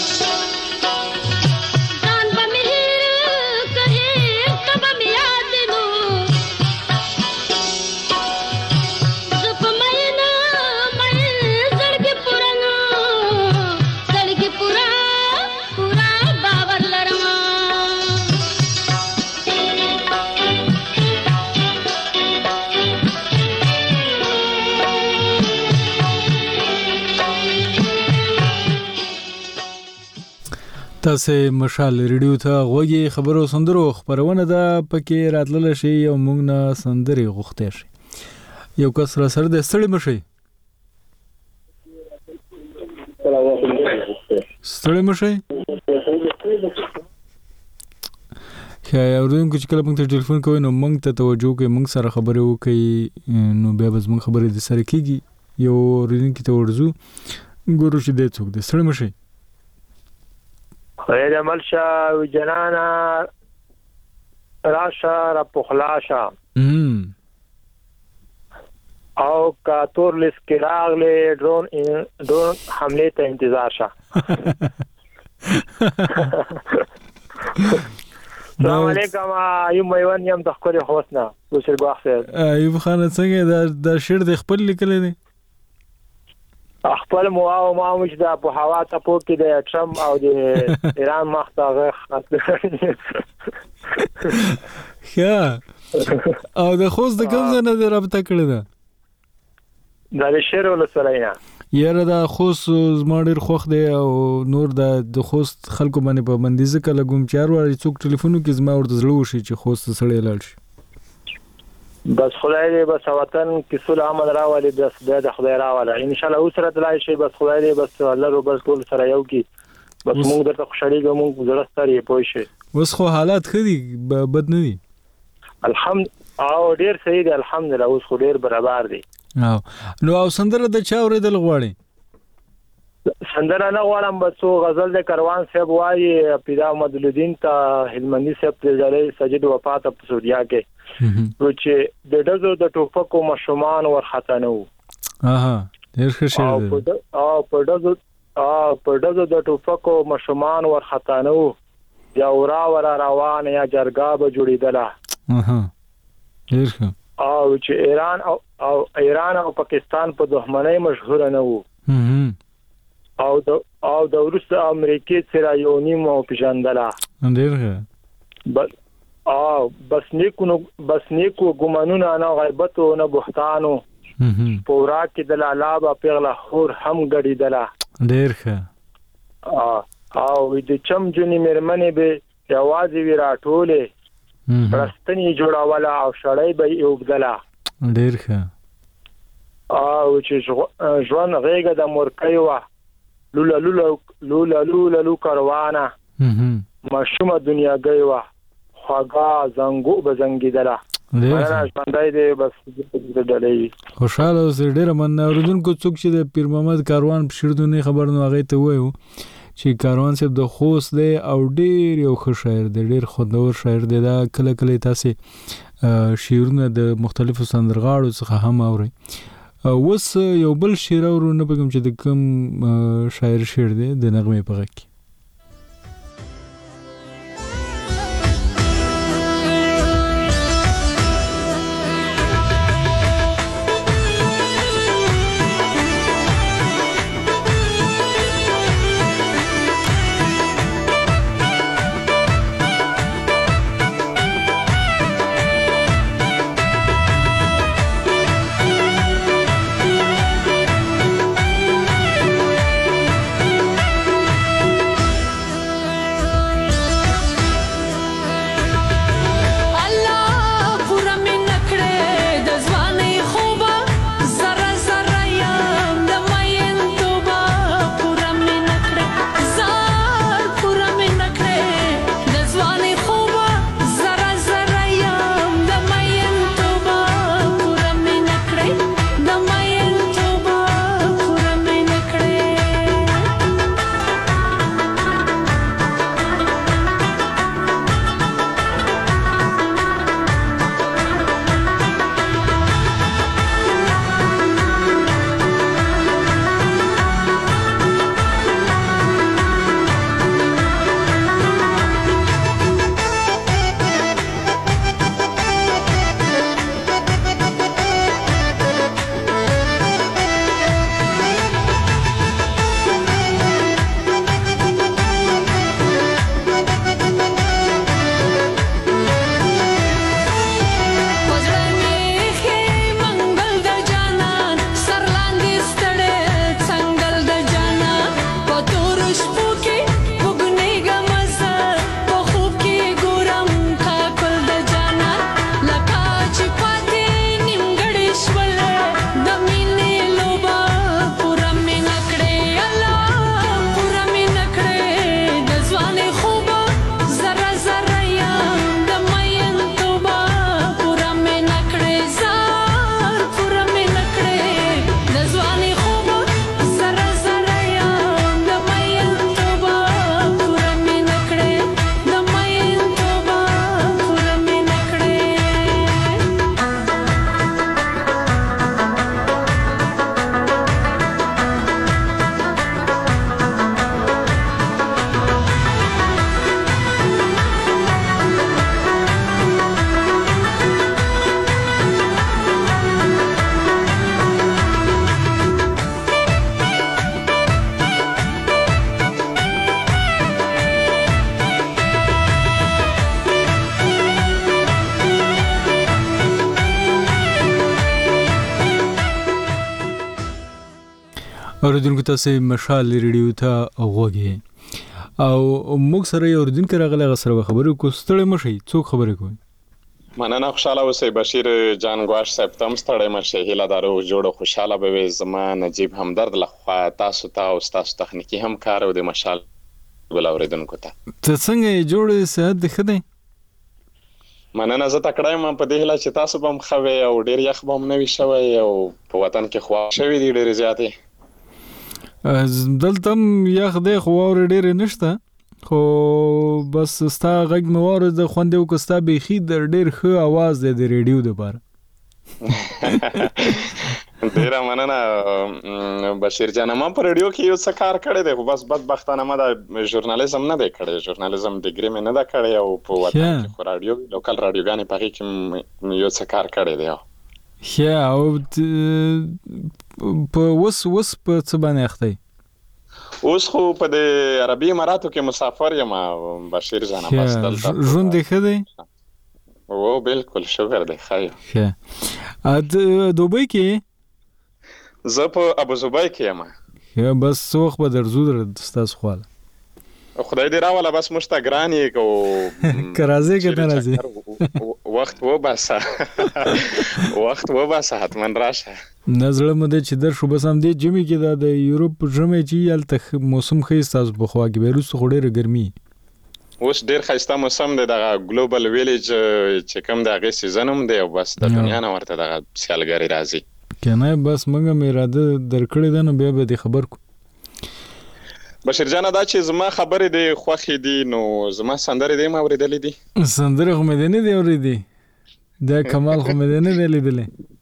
تاسو مشال ریډیو ته غوږی خبرو سندرو خبرونه ده پکې راتلل شي او موږ نه سندري غوښته شي. یو کس را سره د ستړي مشي ستړي مشي خیا اورونکو چې کله موږ ته ټلیفون کوي نو موږ ته توجه کوي، موږ سره خبرې وکړي، نو بیا به موږ خبرې د سره کیږي. یو اورونکو ته ورزو ګورو چې د څوک د ستړي مشي خیر عمل شا جنانا راشا را پخلاشا او کا تور لس کراغ لے ڈرون ڈرون حملے تا انتظار شا. السلام علیکم، ایوب میوان یم تخکر خوصنا بسر باخ سید. ایوب خانه څنګه دا شعر د خپل لیکل دي؟ خپل مو او ما مش دا په هوا ته پوک کې د ټرمپ او د ایران مخته غه ښه او د خوست د کوم ځای نه د رابطه کړې ده؟ دا د شعر ولسوالۍ نه. یاره دا خوست زما ډېر خوښ دی او نور د خوست خلکو باندې پابندي ځکه لګوم چې هر وارې څوک ټلیفون وکړي زما ورته زړه وشي چې خوست ته سړی لاړ شي. بس خدای دې بس وطن کې صلح امن راولي، بس د خدای راولي ان شاء الله. اوس راته لای شي، بس خدای دې بس الله رو بس ټول سره یو کی، بس موږ درته خوشالي کوو، موږ زړه ستړي پوه شي. اوس خو حالات ښه دي، بد نه دي الحمد او ډیر صحیح دي الحمدلله، اوس خو ډیر برابر دي. او نو او سندره د چا اورېدل غواړي؟ سندره نه غواړم، بس او غزل د کاروان صاحب وایي پیدا مدلودین ته هلمندي صاحب ته ځلې سجد وفات په سوریا کې چې د دزو د ټوپکو مشومان ورخته نه وو. اها ډیر ښه شعر دی. او په دزو او په دزو د ټوپکو مشومان ورخته نه وو، یا ورا ورا روان یا جرګا به جوړیدله. اها ډیر ښه. او چې ایران او او ایران او پاکستان په دښمنۍ مشهور نه وو. او د او د روسي امریکای سره یو نیمه پیژندله. ډیر ښه. بس او بس نیکو بس نیکو ګمانونه نه غیبت او نه بهتانو پورا کې د لالا پیغله خور هم غړي دلا ډیر ښه او د چم جونی مرمنې به یوازې وی راټولې رستنی جوړاواله او شړای به یو بدلا ډیر ښه او چې ژوند غېګه د مورکۍ وا لولا لولا لولا لولا لو کاروانه مشومه دنیا گئی وا خواګه زنګو بزنګیدله انا ژوندای دی بس د ډلې خوشاله اوسې ډېر من اوردونکو څوک چې د پیر محمد کاروان په شیردونی خبر نو هغه ته وایو چې کاروان صاحب د خوست دی او ډېر یو ښه شاعر دی ډېر خوندور شاعر دی دا کله کله تاسې شعرونه د مختلفو سندرغاړو څخه هم اورئ اوس یو بل شعر اورو نه پوهېږم چې د کوم شاعر شعر دی د نغمې په غږ کې اوریدونکو تاسو مشال ریډیو ته غوږی او موږ سره یو اوریدونکو راغلی غسر خبرو کو ستړی مشي څوک خبرې کوي مننه خوشاله اوسئ بشیر جان ګواش صاحب تم ستړی مشي هیله دارو جوړ خوشاله به زما نجیب همدرد لخوا تاسو ته او تاسو تخنیکی هم کار او د مشال ول اوریدونکو ته ته څنګه جوړ صحت د خدای مننه زه تکړه ما په دې هله چې تاسو بم خوي او ډیر یخ بم نوي شوی او په وطن کې خوا شوی دی ډیر زیاتې دلته یخ دی خو اور ډیر نشته خو بس ستا غږ موارد د خوندې او کستا بيخي د ډیر ښه आवाज دی د ریډیو د بار ډیر مننه بشیر جان ما په ریډیو کې یو څه کار کړی دی خو بس بدبختانه ما د ژورنالیزم نه دی کړی ژورنالیزم ډیګري مې نه دا کړی او په وطن کې خو رادیو لوکل رادیوګانې په کې کې یو څه کار کړی دی ښه او په وس وس په څه باندې اخته اوس خو په د عربي اماراتو کې مسافر یم بشیر جان بس دلته ژوند دی ښه دی او بالکل شکر دی خیر ښه ا د دوبۍ کې زه په ابوظبي کې یم. یا بس څه وخت به درځو در ستاسو خواله؟ خدای دې راوله بس موږ ته ګران یې که که راځې که نه راځې وخت وباسه وخت وباسه حتما راشه. نه زړه مو دی چې درشو بس همدې ژمي کې دا د یوروپ ژمی چې هلته موسم ښه ستاسو په خوا کې به وروسته خو ډېره ګرمي اوس ډېر ښایسته موسم دی. دغه ګلوبل ویلیج چې کوم د هغې سیزن هم دی او بس د دنیا نه ورته دغه سیالګرې راځي. که نه بس موږ هم اراده درکړې ده نو بیا به دې خبر کړو. بشیر جانه دا چې زما خبرې دې خوښې دي نو زما سندرې دې هم اورېدلې دي؟ سندرې خو مې دې نه دي اورېدې، دا کمال خو مې دې نه دی لیدلی.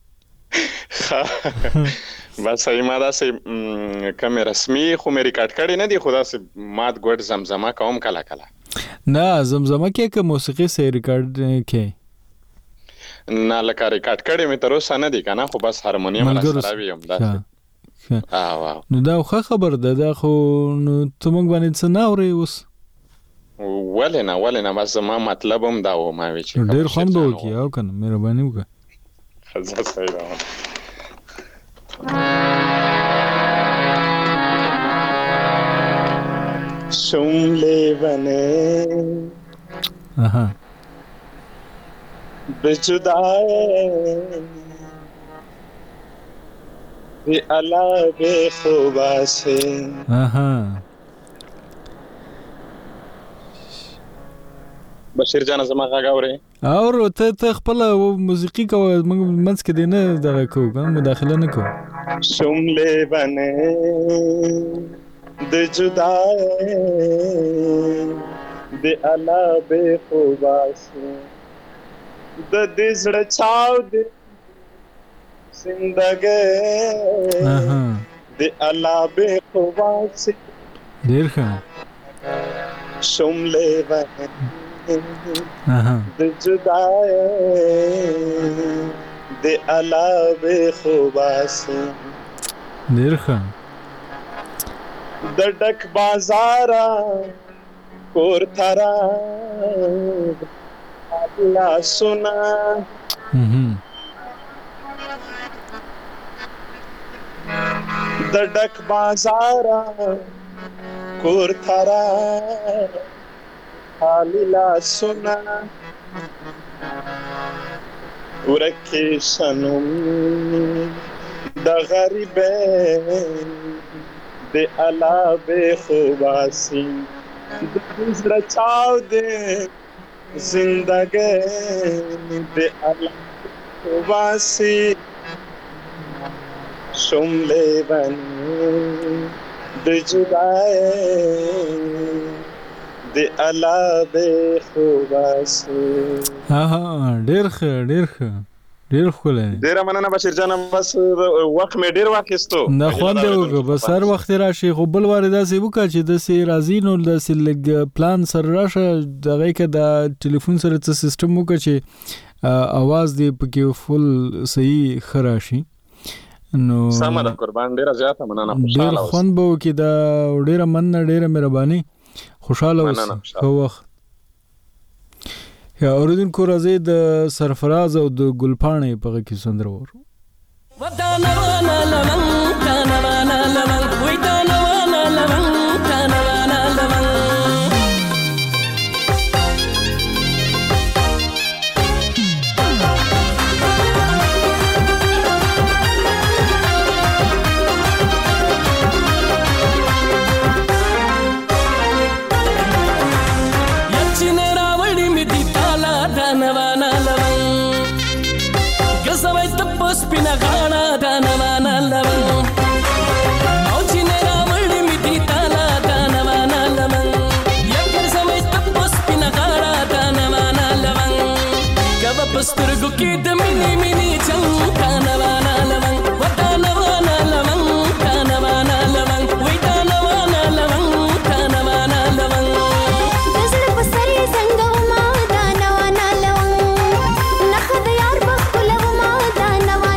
بس ما داسې کمې رسمي خو مې ریکارډ کړې نه دي، خو داسې مات ګوډ زمزمه کوم کله کله. نه زمزمه کې که موسیقي سه ریکارډ کې نه لکه ریکارډ کړې مې تر اوسه نه دي که نه، خو بس هارمونیم راسره وي همداسې. نو دا ښه خبر ده، دا خو نو ته موږ باندې څه نه اورې اوس؟ ولې نه ولې نه بس زما مطلب هم دا و ما وی چې ډېر خوند به وکړي او که نه مهرباني وکړه. ښه صحیح ده. شم لیوانه بجدائے بی علا بے خوبا سے. بشیر جان زما غږ اورې؟ اور ته ته خپله موسیقي کوه، موږ منځ کې دې نه دغه کوو که مداخله نه کوو. شم لیوانه د جدائے بی علا بے خوبا سے د دې زړه چاودې زندګۍ د الله بې خوبا سے. ډېر ښه. شم لیوانه د جدائے د الله بې خوبا سے. ډېر ښه. د ډک بازاره کور ترا لا سنا د ډک بازاره کور ترا لا سنا ورکی شنم د غریبه د الله بې خوبا سی. د زړه چاودې زندګۍ د الله خوبا سی. شم لیوانه د جدائے د الله بې خوبا سی. ډېر ښه ډېر ښه ډېر ښکلی. ډېره مننه بشیر جانه، بس وخت مې ډېر واخیستو. نه خوند یې وکړه، بس هر وخت یې راشي، خو بل وارې داسې وکړه چې داسې راځي نو داسې لږ پلان سره راشه، د هغې که د ټلیفون سره څه سیسټم وکړه چې اواز دې پکې فل صحیح ښه راشي نو سمه ده قربان. ډېره زیاته مننه، ډېر خوند به وکړي. دا ډېره مننه، ډېره مهرباني، خوشحاله اوسه، ښه وخت. یا اوریدونکو راځئ د سرفراز او د ګلپاڼې په غږ کې سندره واورو. سپینا غاړه دا نوانه لمن او چې نه راوړې مې دې تاله دا نوانه لمن یکر سمې تپ سپینا غاړه دا نوانه لمن کبه پسترګو کې د مینې مینې چم دا نوانه لمن ودا نوانه لمن دا نوانه لمن وې دا نوانه لمن دا نوانه لمن دزړه په سرې څنګه ما دا نوانه لمن نخ د یار بخلو ما دا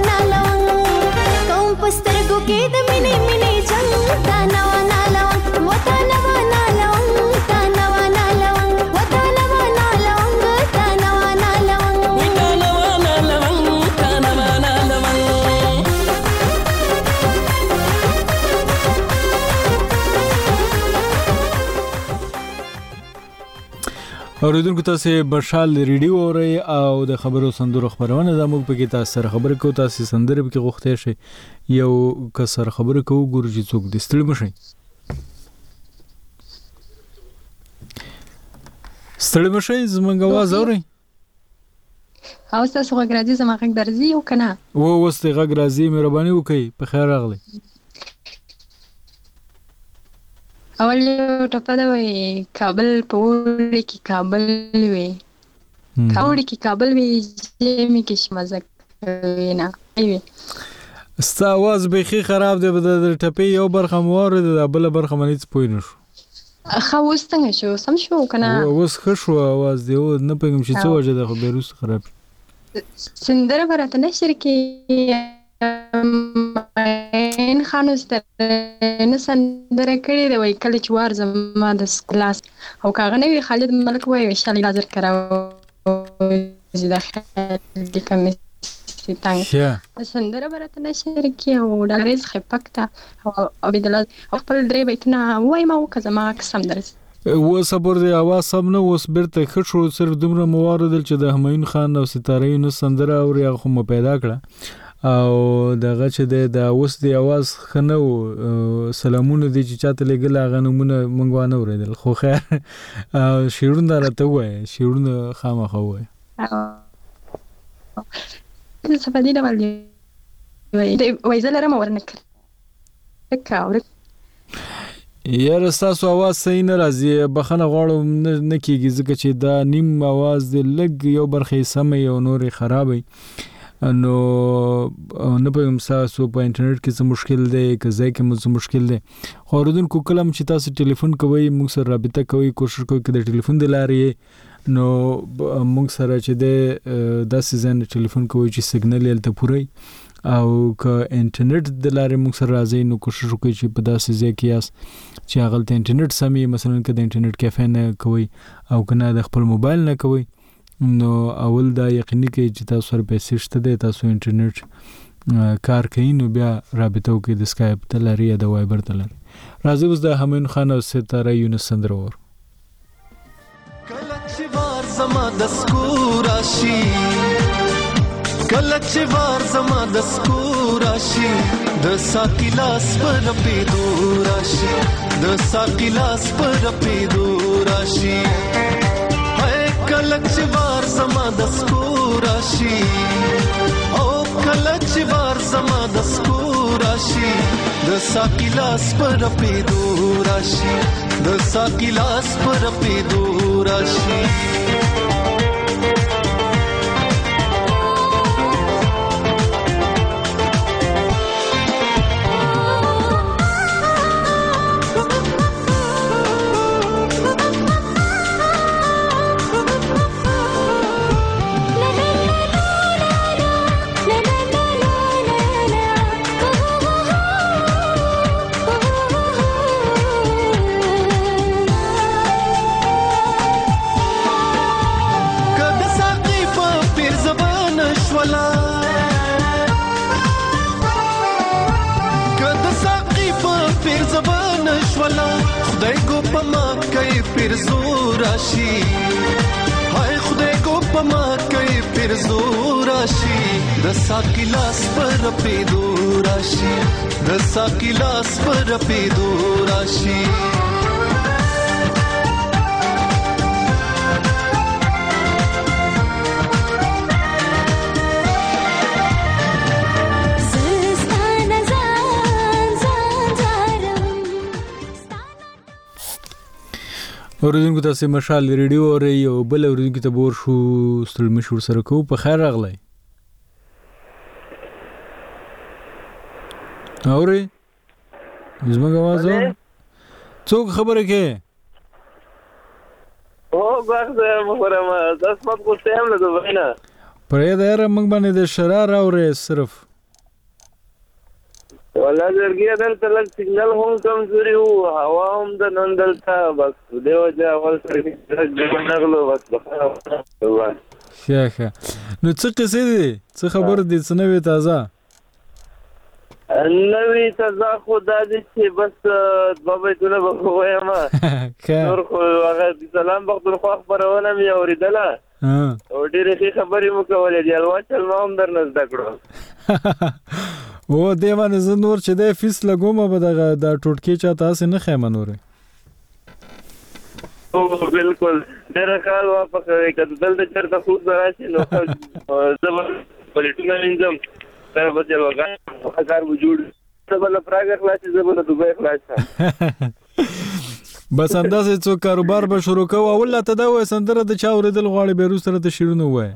پسترګو کې د مینې مینې جنګ دا نوانه لونګ وتا نوانه لونګ دا نوانه لونګ وتا نوانه لونګ دا نوانه لونګ وتا نوانه لونګ دا نوانه لونګ اوریدونکو تاسو مشال ریډیو اورئ او د خبرو سندرو خبرونه د موږ په کې تاسو سره خبرې کوو. تاسو سندره به کې غوښته شي یو کسر خبرې کوو ګورو چې څوک د ستړي مشي ستړي مشي زمونږ आवाज اورئ او تاسو غږ راځي زما غږ درځي او کنه و وسته غږ راځي مهرباني وکړئ په خیر راغلی. اول ټپه دا وي کابل په وړي کې کابل وي کاوړي کې کابل وي چې می کې شمزه کوي نه وي ستا आवाज به خراب دی د ټپې یو برخه موارد د بل برخه منځ پوي نشو خو وستنګ شو سم شو کنه اوس خشو आवाज دی نه پېږم چې څه وجه ده خو بیروس خراب سندره برته نشر کې ان خانو ستر نه سندره کړې دی وای کله چې وار زما د کلاس او کاغه نوی خالد ملک وای وشالي لازر کراو زیاده د کوم ستنګ سندره برته نشر کې او د ریز خپکتا او بدل او خپل درې بیتونه وای ما وکړه ما قسم درس و صبر دی आवाज سم نه اوس برته خشو صرف دومره موارد چې د همایون خان او ستاره یو سندره او یا خو م پیدا کړه او دغه چې د اوس دی आवाज خنو سلامونه دي چې چاته لګل غنمونه مونږ وانه اوریدل خو خیر شیرونه راته وای شیرونه خامخه وای څه په دې ډول وای وای زلره مو ورنک کاور یاره ستاسو आवाज صحیح نه راځي بخنه غواړم نه کیږي ځکه چې دا نیم आवाज د لګ یو برخه سم یو نورې خرابې نو نه پېم تاسو په انټرنیټ کې څه مشکل دی که ځای کې مو څه مشکل دی خو اوریدونکو کلم چې تاسو ټلیفون کوئ موږ سره رابطه کوئ کوشش کوئ چې د ټلیفون د لارې نو موږ سره چې د داسې ځای ټلیفون کوئ چې سیګنل یې ته پوره او که انټرنیټ د لارې موږ سره راځي نو کوشش وکړئ چې په داسې ځای کې یاست چې هغه ته انټرنیټ سمي مثلا که د انټرنیټ کیفې نه کوئ او که نه د خپل موبایل نه کوئ نو اول دا یقیني کوي چې تاسو سره پیسې شته دی تاسو انټرنیټ کار کوي نو بیا رابطه وکړئ د سکایپ ته لري یا د وایبر ته لري. راځي اوس د همایون خان او ستاره یونس سندره ور کله چې وار زما د سکور راشي کله چې وار زما د سکور راشي د ساقي لاس پر پیدو راشي د ساقي لاس پر پیدو راشي کله چې وار زما د سکور راشي او کله چې وار زما د سکور راشي د ساقي لاس پر پیدو راشي د ساقي لاس پر پیدو راشي پیر زور راشي هاي خدای کو پما کوي پیر زور راشي د ساقي لاس پر پیدو راشي د ساقي لاس پر پیدو راشي اوریدونکو تاسو مشال ریډیو اورئ او بل اوریدونکو ته بور شو ستړي مشور سره کو په خیر راغلی اورئ زما आवाज څوک خبره کې او غږ مخره ما داس مت کو سیم نه دوینه پرې دا رم باندې د شرار اورئ صرف ولا درګیا دلته لږ سیګنل هم کمزوري وو هوا هم د نن دلته بس دیو ځا اول سره کې نغلو بس بخاره ښه ښه نو څه قصې دي څه خبر دي څه نوې تازه نوې تازه خو دا دي چې بس دوه بیتونه به ووایم نور خو هغه د سلام پښتونخوا خپرونه مې اورېدله او ډېرې ښې خبرې مو کولې د الوا چل ما هم درنه زده کړو او دې باندې زه نور چې دی فیس لګومه به دغه دا ټوټکې چاته هسې نه ښیمه نورې او بالکل ډېره خیال وافقوي که دلته چېرته خوب به راشي نو زه به پلیټونه وینځم سره به جلوګان کار به جوړ زه به له پراګه خلاص زه به له دوبۍ خلاص بس اندازې څوک کاروبار به شروع کوو اول ته دا وایه سندره د چا اورېدل غواړي بیا وروسته راته شعرونه ووایه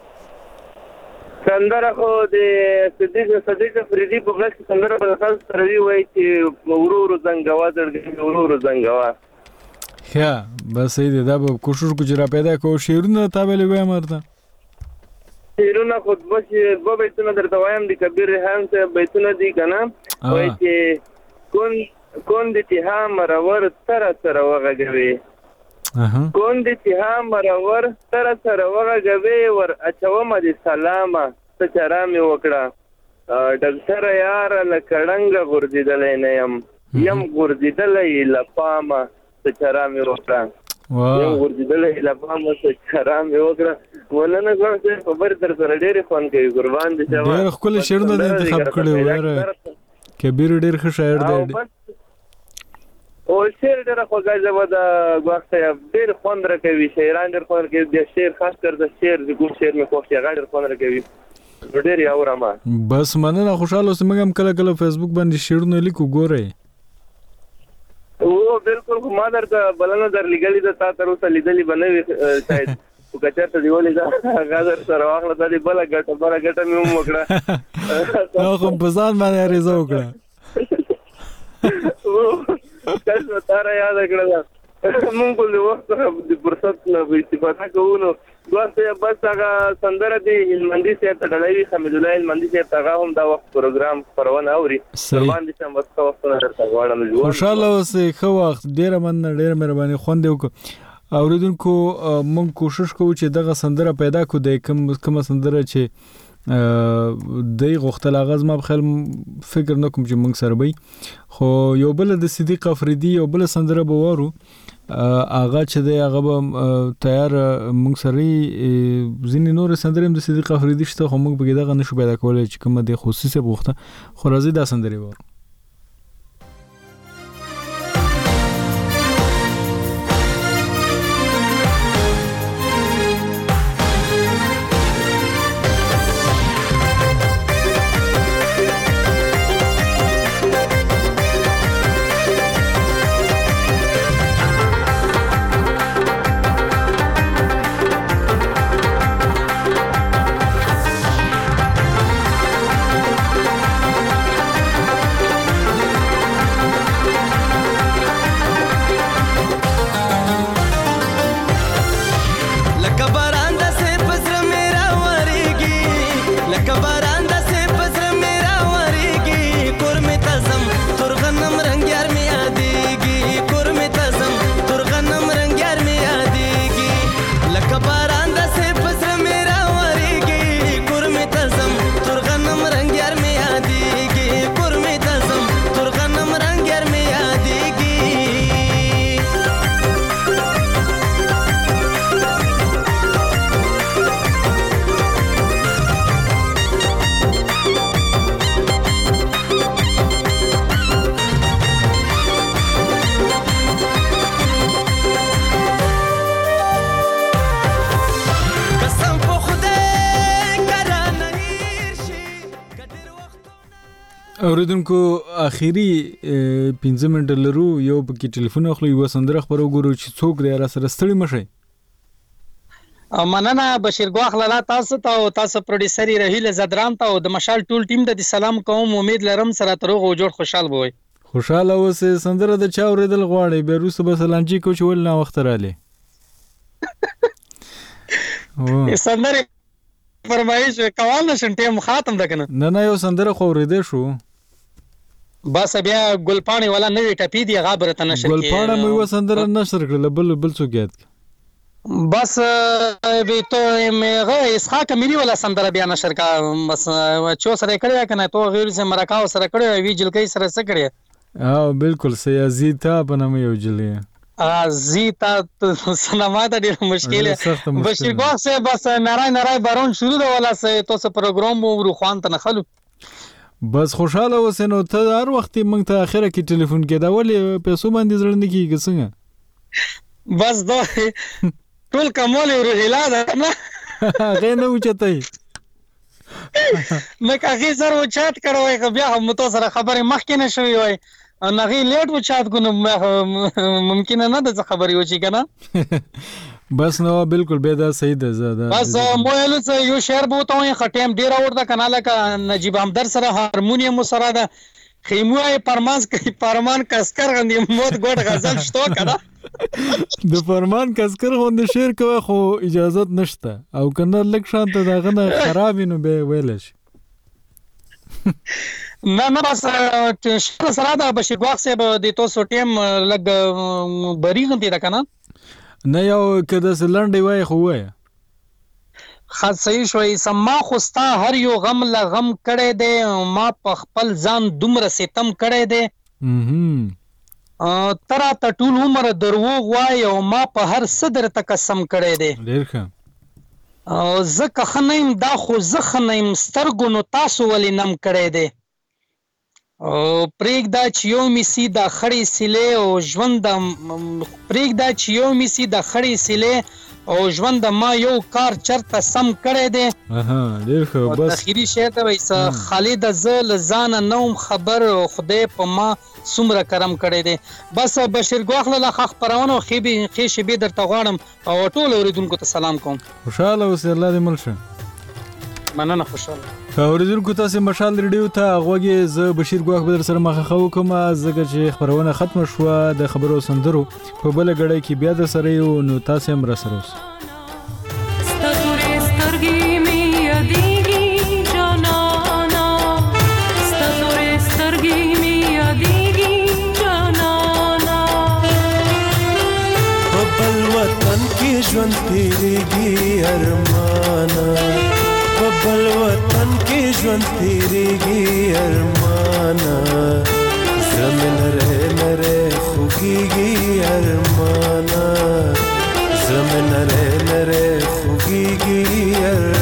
سندره خو د صدیق صدیق افریدي په غږ کې سندره به د خلکو سره وي وایي چې ورو ورو زنګوه زړګۍ مې ورو ورو زنګوه ښه بس صحیح دی دا به کوشش وکړو چې را پیدا کوو شعرونه تا ویلې وایم ورته شعرونه خو دوه بیتونه درته وایم د کبیر ریحان صاحب بیتونه دي که نه وایي چې کون د تیها مرور سره سره وغږوي کون د تیها مرور سره سره وغږوي ور اچومه د سلامه څه چاره مې وکړه ډاکټره یاره لکه ړنګه غورځېدلی نه یم یم غورځېدلی له پامه څه چاره مې وکړه یم غورځېدلی له پامه څه چاره مې وکړه مولانا ګوړ صاحب خبرې در سره ډېرې خوند کوي قربان دي ډېر ښکلي شعرونه دې انتخاب کړي وو کبیر ډېر ښه شاعر دی او شعر ډېره خوږه ژبه ده ګواښ صاحب ډېر خوند راکوي شاعران ډېر خوند راکوي د شعر خاص کر د شعر د کوم شعر مې خوښ دی هغه ډېر خوند راکوي ډېر یې اورم بس مننه خوشحاله اوسئ موږ هم کله کله فیسبوک باندې شعرونه لیکو ګورئ او بالکل خو ما درته بلنه در لیږلې ده تا تر اوسه لیدلې به نه وي شاید خو که چېرته دې ولیده هغه در سره واخله دا دې بله ګټه بله ګټه مې هم وکړه خو په ځان باندې عریضه وکړه کس به تا را یاده کړله مونږ خو د وخت څخه د فرصت نه به استفاده کوو نو دوه صاحب بس هغه سندره د هلمندي صاحب ته ډالۍ وي حمیدالله هلمندي صاحب ته هغه هم دا وخت پروګرام خپرونه اوري قربان دي شم بس ښه وختونه درته غواړم خوشحاله اوسئ ښه وخت ډېره مننه ډېره مهرباني خوند یې وکړو اورېدونکو موږ کوشش کوو چې دغه سندره پیدا کړو د کومه سندره چې دی غوښتل هغه زما په خیال فکر نه کوم چې موږ سره به خو یو بله د صدیق افریدي یو بله سندره به واورو هغه چې دی هغه به تیار موږ سره ځینې نورې سندرې هم د صدیق افریدي شته خو موږ پکې دغه نشو پیدا کولی چې کومه د خصوصي غوښته خو راځئ دا سندرې واورو اوریدونکو اخیری پنځه منټه لرو یو پکې ټلیفون اخلو یو سندره خبرو ګورو چې څوک دی را سره ستړي مشي مننه بشیر ګواخ لاله تاسو ته او تاسو پروډوسر رحیل زدران ته او د مشال ټول ټیم ته د سلام کوم امید لرم سره تر غو جوړ خوشحال وي خوشاله اوسه سندره د چا اوریدل غواړي به روسه به سلانجی کو چې ول نه وخت رااله او سندره فرمایش کول نشم ټیم ختم ده کنه نه نه یو سندره خو اوریدې شو بس بیا ګلپاڼه ولا نوې ټپی دی غابره ته نشر کې ګلپاڼه مې و سندره نشر کړل بل بل څه کېد بس به تو مغه اسحاق ملي ولا سندره بیا نشر کا بس چو سره کړی کنه تو غیر سے مرکاو سره کړی وی جلکې سره سره کړی او بالکل سیازي تا په نوم یو جلې ا زیتا سنما ته ډیر مشکل ہے بشیر ګو سے بس نارای نارای بارون شروع ده ولا سه تو سه پروګرام ورو خوان ته نخلو بس خوشاله وسنو ته هر وخت مونږ ته اخره کې ټلیفون کې دا ولې پیسو باندې زړه نه کیږي څنګه بس دا ټول کمال روحیلا ده نه غې نه اوچتای مې کاږي سره و چات کړوي بیا هم تو سره خبرې مخکې نه شوي وای نه غي لیټ و چات کو ممکن نه ده خبرې وشي کنه بس نو بالکل به دا صحیح ده زده بس مویل څه یو شعر بوته خټیم ډیر اورده کنه لکه نجیب همدر سره هارمونیم سره ده خیموی پرمانس کی پرمان کسکر غندی مود ګډ غزل شتو کړه د فرمان کسکر غوند شعر کوي خو اجازه نشته او کنه لک شانته دا غنه خراب نو به ویل شي نه نه بس شعر سره دا بشیر باغ صاحب د تو سټیم لګ بری غندی دا کنه نه یو کده سلنډي وای خو وای خاص صحیح شوی سما خوستا هر یو غم لا غم کړي دي ما په خپل ځان دومره ستم کړي دي ا ترا ته ټول عمر دروغ وای او ما په هر صدر ته قسم کړي دي ډیر ښه او زکه خنیم دا خو زخنیم سترګو نو تاسو ولې نم کړي دي او پریک دا چیو میسی دا خړی سیله او ژوند پریک دا چیو میسی دا خړی سیله او ژوند ما یو کار چرته سم کړی دی اها ډیر ښه بس اخیری شعر ته وایي خالد زل زان نوم خبر خدای په ما څومره کرم کړی دی بس بشیر ګواخله لا خخ پرونه خو به خې شی به درته غواړم او ټول اوریدونکو ته سلام کوم خوشاله اوسه الله دې ملشه مننه خوشاله اوریدونکو تاسو مشال ریډیو ته غوږی ز بشیر ګواخ بدر سره مخه خو کوم زګه چې خبرونه ختم شو د خبرو سندرو په بل غړی کې بیا د سره یو نو تاسو هم را سره اوس ژوند تیریږي ارمانا په بل وطن کې ژوند تیریږي ارمانا زمين نره نره خوږیږي ارمانا زمين نره نره خوږیږي